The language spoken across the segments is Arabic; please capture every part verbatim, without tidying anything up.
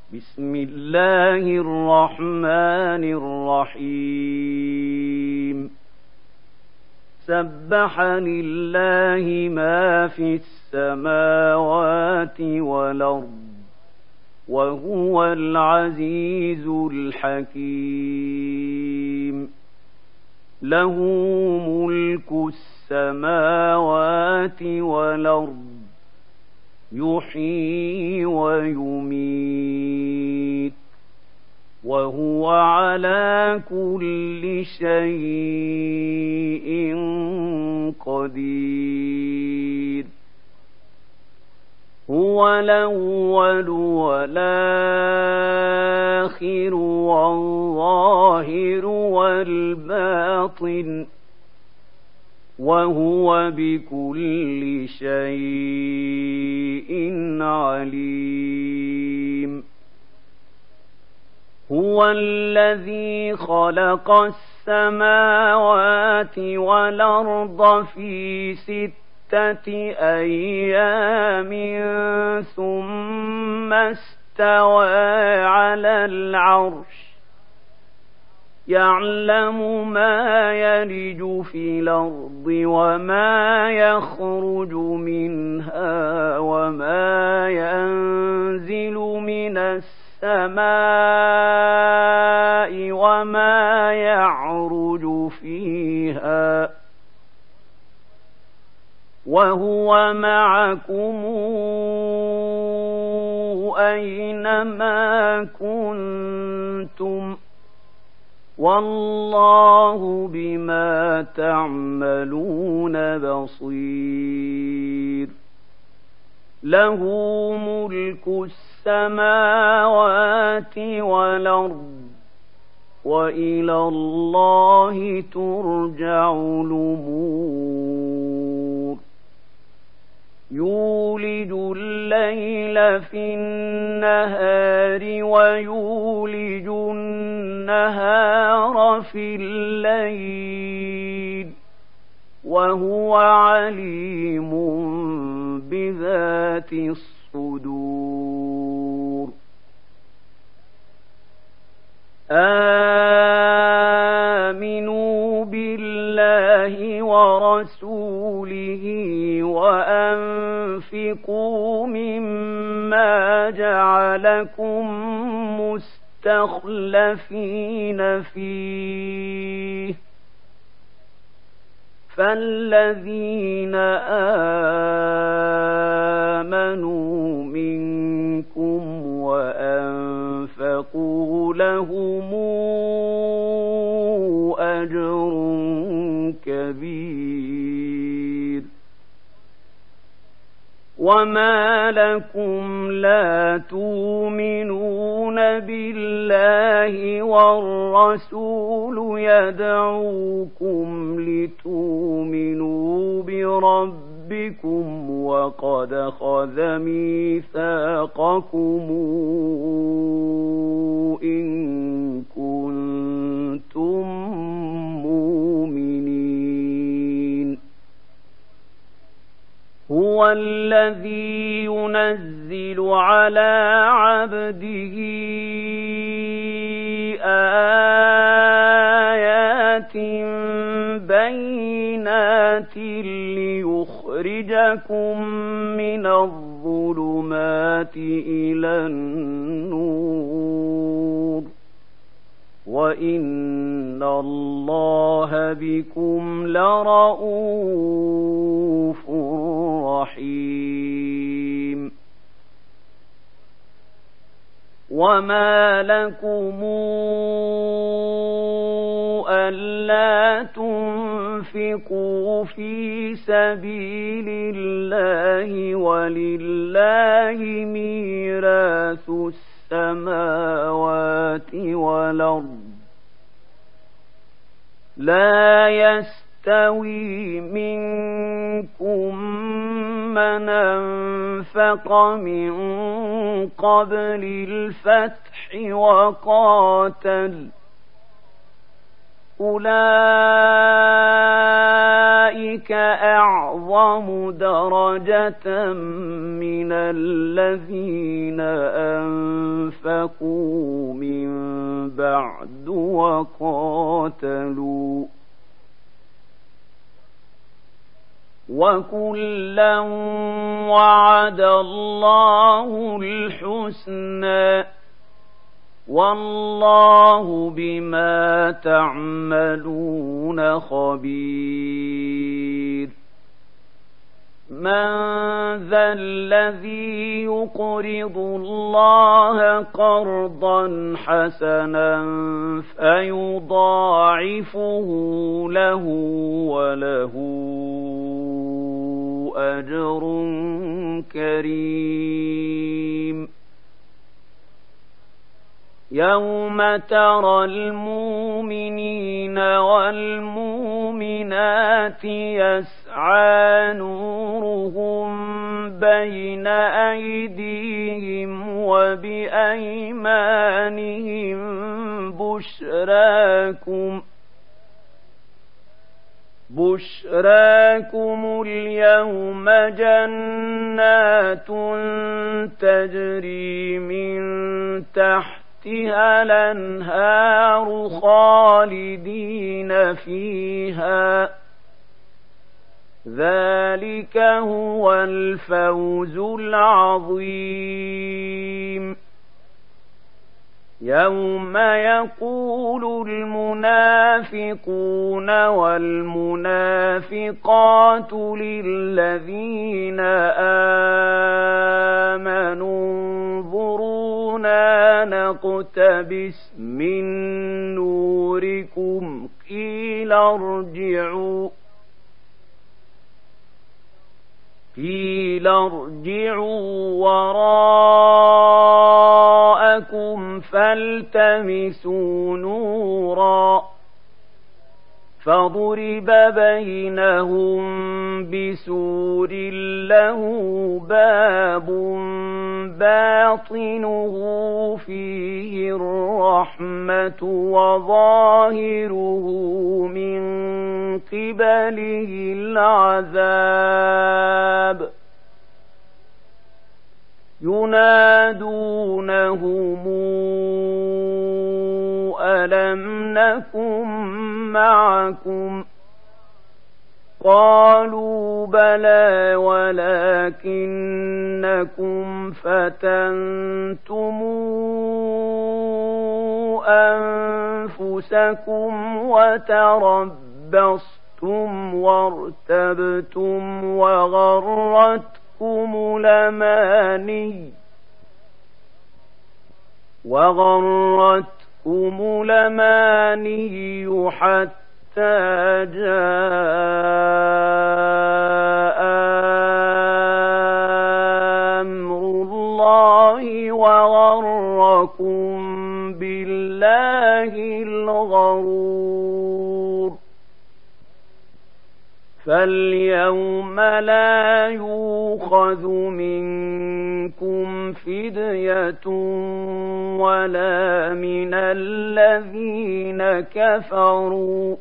بسم الله الرحمن الرحيم سبح لله ما في السماوات والأرض وهو العزيز الحكيم له ملك السماوات والأرض يحيي ويميت وهو على كل شيء قدير هو الأول والآخر والظاهر والباطن وهو بكل شيء عليم هو الذي خلق السماوات والأرض في ستة أيام ثم استوى على العرش يعلم ما يلج في الأرض وما يخرج منها وما ينزل من السماء وما يعرج فيها وهو معكم أينما كنتم والله بما تعملون بصير له ملك السماوات والأرض وإلى الله ترجع الأمور يولج الليل في النهار ويولج النهار في الليل وهو عليم بذات الصدور آمنوا بالله ورسوله وأنفقوا مما جعلكم مستخلفين فيه فالذين آمنوا منكم وأنفقوا لهم أجر كبير وما لكم لا تؤمنون بالله والرسول يدعوكم لتؤمنوا بربكم وقد أخذ ميثاقكم إن كنتم مؤمنين هو الذي ينزل على عبده آيات بينات ليخرجكم من الظلمات إلى النور وإن الله بكم لرءوف رحيم وما لكم ألا تنفقوا في سبيل الله ولله ميراث السماوات والأرض لا يستوي منكم من أنفق من قبل الفتح وقاتل أولئك أعظم درجة من الذين أنفقوا أنفقوا من بعد وقاتلوا وكلا وعد الله الحسنى والله بما تعملون خبير من ذا الذي يقرض الله قرضا حسنا فيضاعفه له وله أجر كريم يوم ترى المؤمنين والمؤمنات يسعى نورهم بين أيديهم وبأيمانهم بشراكم بشراكم اليوم جنات تجري من تحتها الأنهار خالدين فيها ذلك هو الفوز العظيم يوم يقول المنافقون والمنافقات للذين آمنوا انظرونا نقتبس من نوركم قيل ارجعوا قيل ارجعوا وراءكم فالتمسوا نورا فضرب بينهم بسور له باب باطنه فيه الرحمة وظاهره من قبله العذاب ينادونهم ألم نكن معكم قالوا بلى ولكنكم فتنتم أنفسكم وتربصتم وارتبتم وغرتكم الأماني وغرتكم الأماني حتى جاء أمر الله وغركم بالله الغرور فاليوم لا يؤخذ منكم فدية ولا من الذين كفروا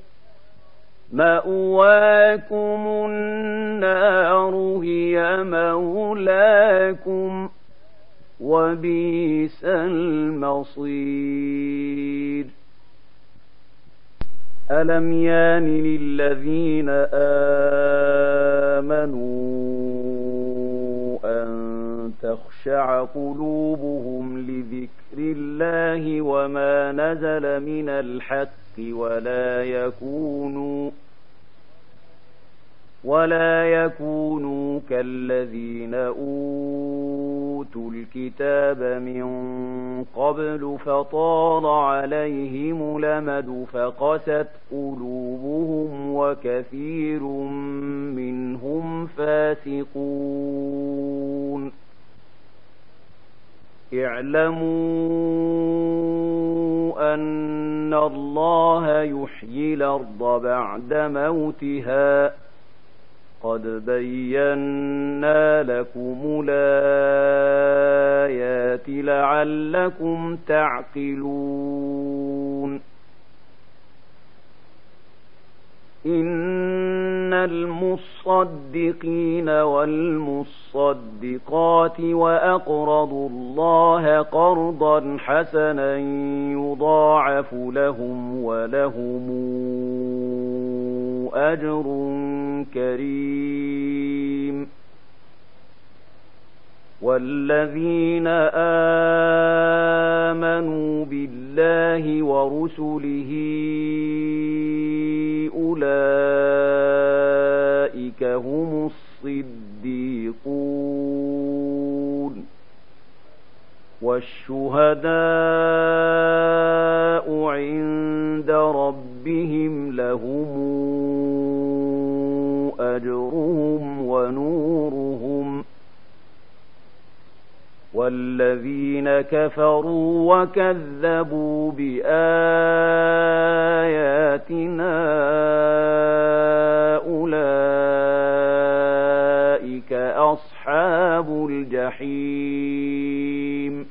مأواكم النار هي مولاكم وبئس المصير ألم يان للذين آمنوا أن تخشع قلوبهم لذكر الله وما نزل من الحق ولا يكونوا ولا يكونوا كالذين أوتوا الكتاب من قبل فطال عليهم الأمد فقست قلوبهم وكثير منهم فاسقون اعلموا أن الله يحيي الأرض بعد موتها قد بينا لكم الآيات لعلكم تعقلون إن المصدقين والمصدقات وأقرضوا الله قرضا حسنا يضاعف لهم ولهم أجر كريم والذين آمنوا بالله ورسله أولئك هم الصديقون والشهداء عند ربهم لهم أجرهم ونورهم والذين كفروا وكذبوا بآياتنا أولئك أصحاب الجحيم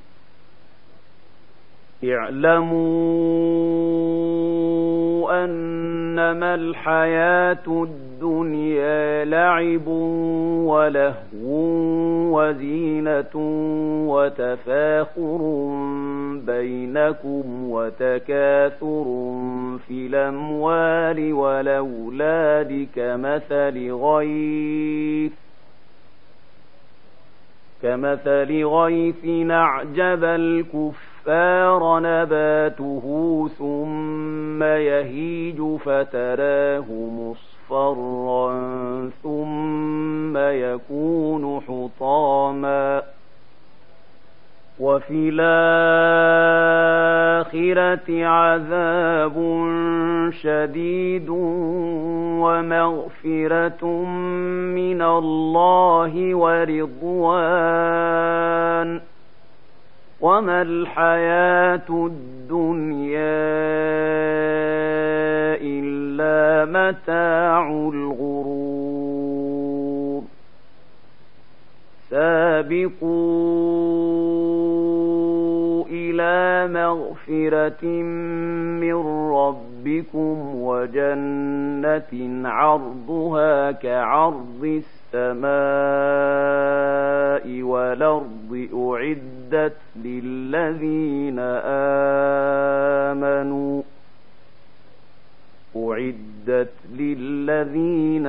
اعلموا أنما الحياة الدنيا لعب ولهو وزينة وتفاخر بينكم وتكاثر في الأموال والأولاد كمثل غيث كمثل غيث أعجب الكفار نباته ثم يهيج فتراه مصفرا ثم يكون حطاما وفي الآخرة عذاب شديد ومغفرة من الله ورضوان وما الحياة الدنيا إلا متاع الغرور سابقوا إلى مغفرة من ربكم وجنة عرضها كعرض السماء والأرض أعدت للذين آمنوا أعدت للذين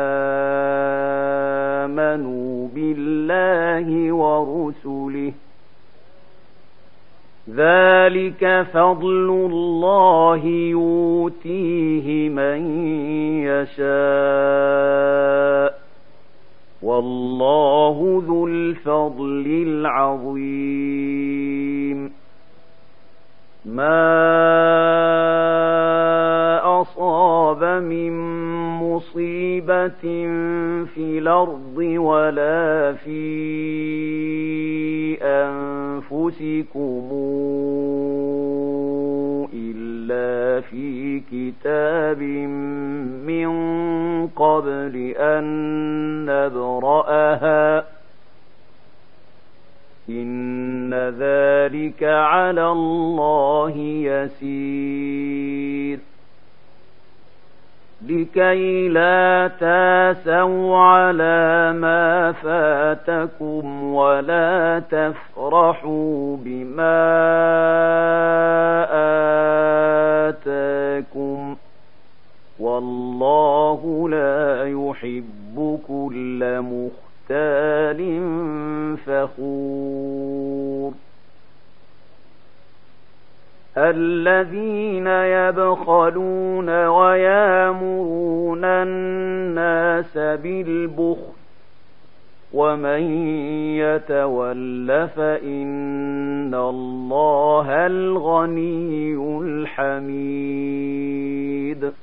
آمنوا بالله ورسله ذلك فضل الله يؤتيه من يشاء والله ذو الفضل العظيم ما أصاب من مصيبة في الأرض ولا في أنفسكم إلا في كتاب من قبل أن نبرأها إن ذلك على الله يسير لكي لا تاسوا على ما فاتكم ولا تفرحوا بما آتاكم والله لا يحب كل مختال فخور الذين يبخلون ويامرون الناس بالبخل ومن يتول فإن الله الغني الحميد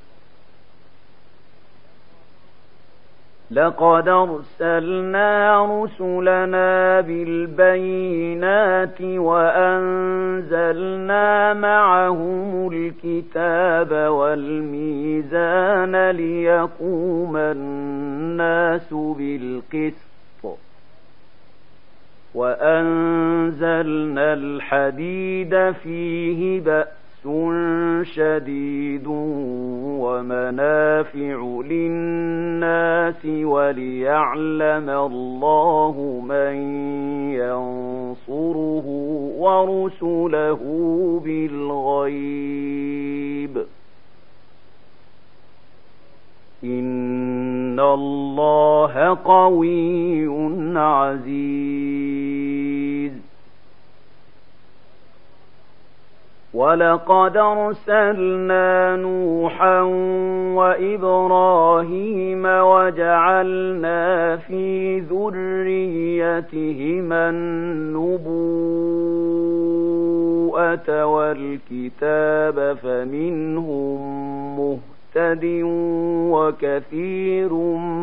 لقد أرسلنا رسلنا بالبينات وأنزلنا معهم الكتاب والميزان ليقوم الناس بالقسط وأنزلنا الحديد فيه بأس شديد ومنافع للناس وليعلم الله من ينصره ورسله بالغيب إن الله قوي عزيز ولقد أرسلنا نوحا وإبراهيم وجعلنا في ذريتهما النبوءة والكتاب فمنهم مهتد وكثير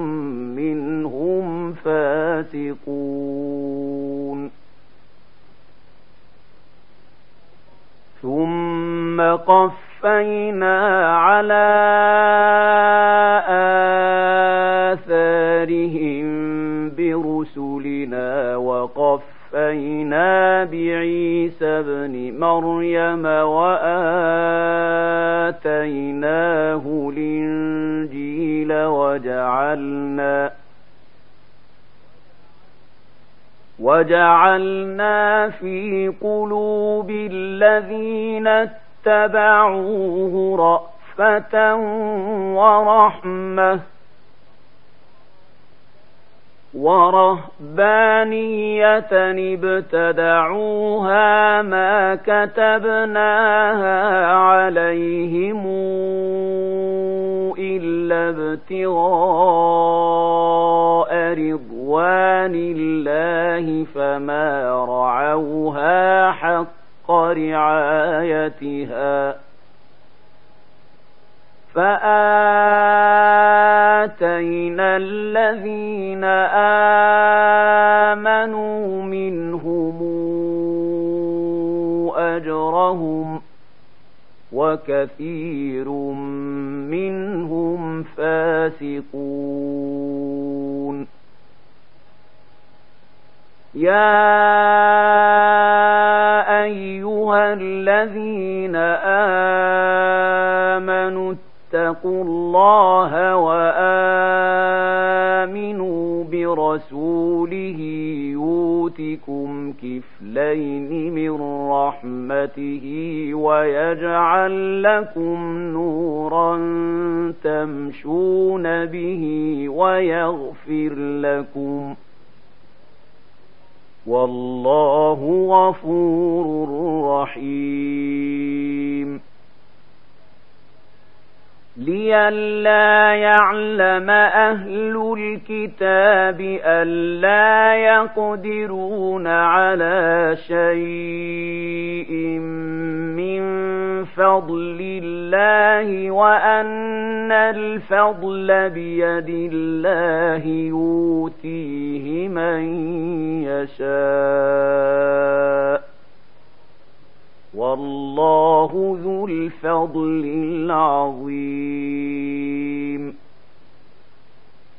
منهم فاسقون ثم قفينا على آثارهم برسلنا وقفينا بعيسى ابن مريم وآتيناه الإنجيل وجعلنا وجعلنا في قلوب الذين اتبعوه رأفة ورحمة ورهبانية ابتدعوها ما كتبناها عليهم إلا ابتغاء رضوان الله فما رعوها حق رعايتها فآتينا الذين آمنوا منهم أجرهم وكثير منهم فاسقون يا أيها الذين آمنوا اتقوا الله وآمنوا برسوله يؤتكم كفلين من رحمته ويجعل لكم نورا تمشون به ويغفر لكم والله غفور رحيم لئلا يعلم أهل الكتاب ألا يقدرون على شيء من فضل الله وأن الفضل بيد الله يؤتيه من يشاء والله ذو الفضل العظيم